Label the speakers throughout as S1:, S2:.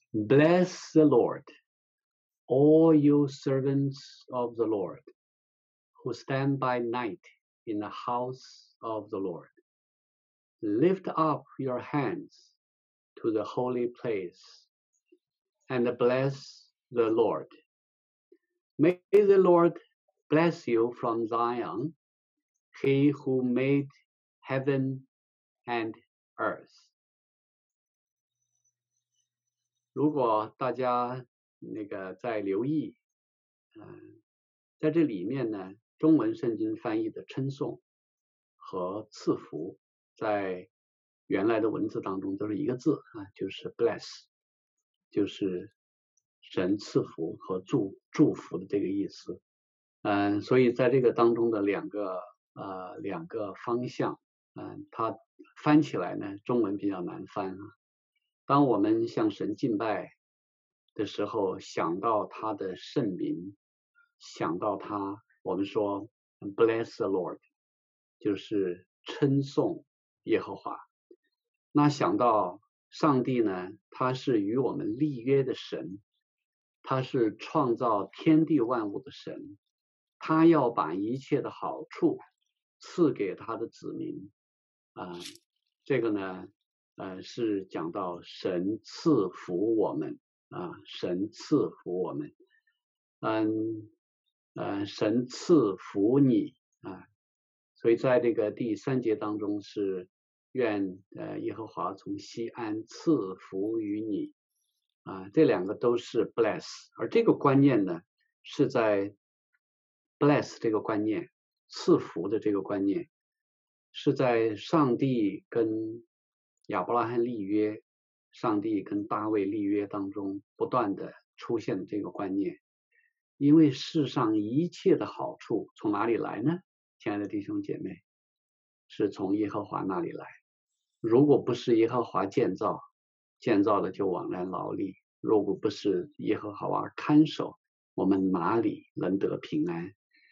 S1: Bless the Lord, all you servants of the Lord, who stand by night in the house of the Lord. Lift up your hands to the holy place and bless the Lord. May the Lord bless you from Zion, he who made heaven and earth. 如果大家在留意，在这里面呢，中文圣经翻译的称颂和赐福，在原来的文字当中都是一个字啊，就是 bless， 就是神赐福和祝福的这个意思。所以在这个当中的两个方向，它翻起来呢，中文比较难翻啊。当我们向神敬拜的时候，想到他的圣名，想到他，我们说 bless the Lord， 就是称颂耶和华。那想到上帝呢，他是与我们立约的神，他是创造天地万物的神，他要把一切的好处赐给他的子民这个呢是讲到神赐福我们神赐福我们神赐福你所以在这个第3节当中是愿耶和华从西安赐福于你这两个都是 bless， 而这个观念呢是在 bless 这个观念，赐福的这个观念是在上帝跟亚伯拉罕立约，上帝跟大卫立约当中不断的出现这个观念。因为世上一切的好处从哪里来呢？亲爱的弟兄姐妹，是从耶和华那里来。如果不是耶和华建造的就枉然劳力，如果不是耶和华看守，我们哪里能得平安？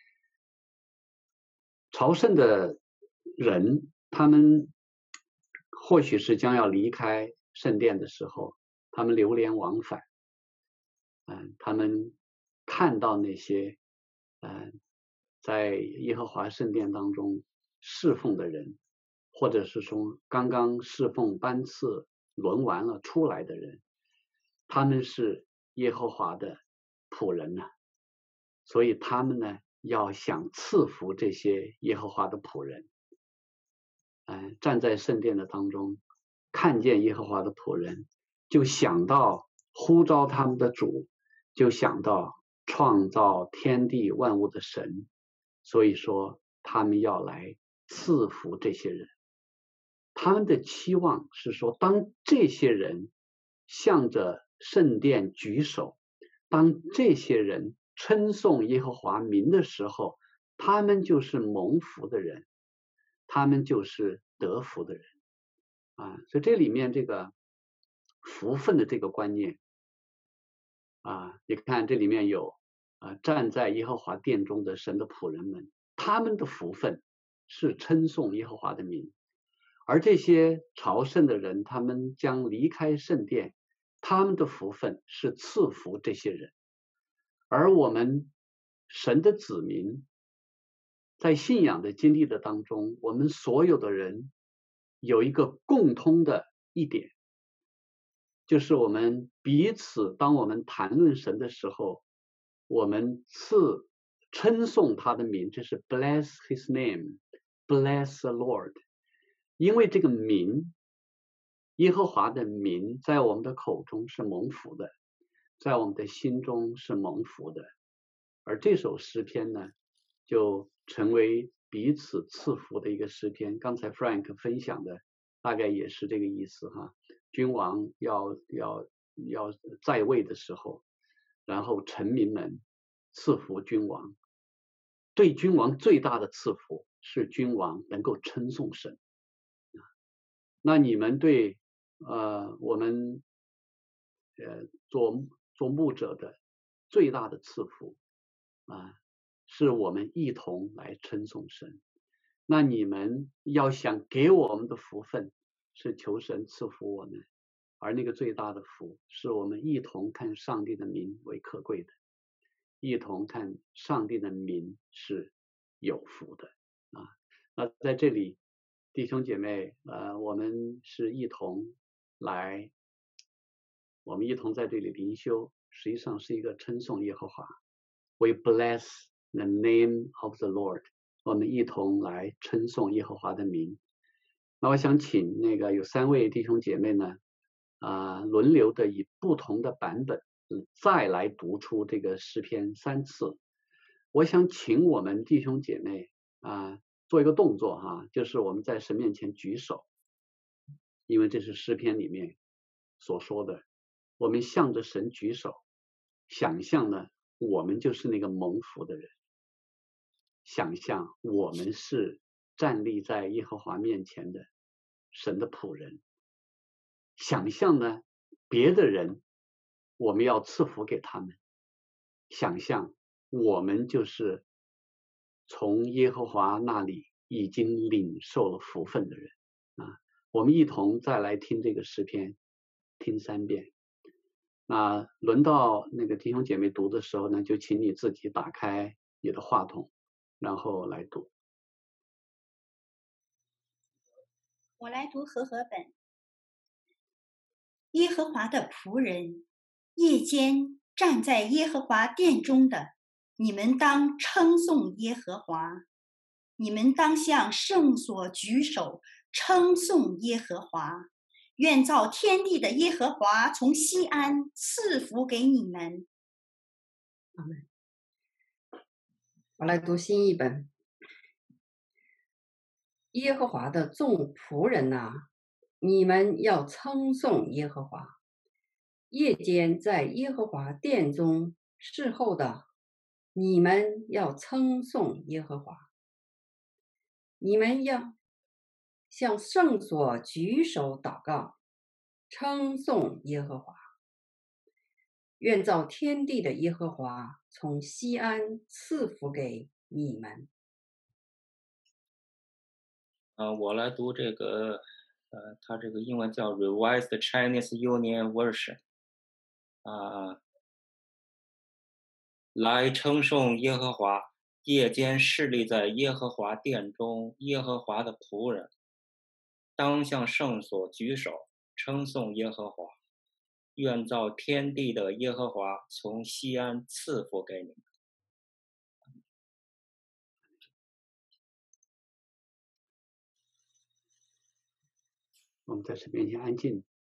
S1: 朝圣的人，他们或许是将要离开圣殿的时候，他们流连往返他们看到那些在耶和华圣殿当中侍奉的人，或者是从刚刚侍奉班次轮完了出来的人，他们是耶和华的仆人所以他们呢要想赐福这些耶和华的仆人站在圣殿的当中看见耶和华的仆人，就想到呼召他们的主，就想到创造天地万物的神，所以说他们要来赐福这些人。他们的期望是说，当这些人向着圣殿举手，当这些人称颂耶和华名的时候，他们就是蒙福的人，他们就是得福的人所以这里面这个福分的这个观念你看这里面有站在耶和华殿中的神的仆人们，他们的福分是称颂耶和华的名，而这些朝圣的人，他们将离开圣殿，他们的福分是赐福这些人。而我们神的子民在信仰的经历的当中，我们所有的人有一个共通的一点，就是我们彼此当我们谈论神的时候，我们称颂他的名，这是 bless his name， bless the Lord。 因为这个名，耶和华的名在我们的口中是蒙福的，在我们的心中是蒙福的，而这首诗篇呢就成为彼此赐福的一个诗篇。刚才 Frank 分享的大概也是这个意思君王要在位的时候，然后臣民们赐福君王，对君王最大的赐福是君王能够称颂神那你们对我们做牧者的最大的赐福是我们一同来称颂神。那你们要想给我们的福分，是求神赐福我们， 而那个最大的福是我们一同看上帝的名为可贵的，一同看上帝的名是有福的啊。那在这里，弟兄姐妹，我们是一同来，我们一同在这里灵修，实际上是一个称颂耶和华。We bless the name of the Lord。我们一同来称颂耶和华的名。那我想请那个有3位弟兄姐妹呢，轮流的以不同的版本再来读出这个诗篇3次。我想请我们弟兄姐妹做一个动作哈，就是我们在神面前举手，因为这是诗篇里面所说的，我们向着神举手，想象呢我们就是那个蒙福的人，想象我们是站立在耶和华面前的神的仆人，想象呢别的人我们要赐福给他们，想象我们就是从耶和华那里已经领受了福分的人啊。我们一同再来听这个诗篇，听3遍。那轮到那个弟兄姐妹读的时候呢，就请你自己打开你的话筒，然后来读。
S2: 我来读和合本。耶和华的仆人，夜间站在耶和华殿中的，你们当称颂耶和华。你们当向圣所举手，称颂耶和华。愿造天地的耶和华从西安赐福给你们。
S3: 阿们。我来读新译本。耶和华的众仆人哪，你们要称颂耶和华。夜间在耶和华殿中侍候的，你们要称颂耶和华。你们要向圣所举手祷告，称颂耶和华。愿造天地的耶和华从西安赐福给你们。
S4: 我来读这个，它这个英文叫 Revised Chinese Union Version，来称颂耶和华，夜间侍立在耶和华殿中，耶和华的仆人，当向圣所举手，称颂耶和华。愿造天地的耶和华从西安赐福给你们。
S1: 我们在神面前安静。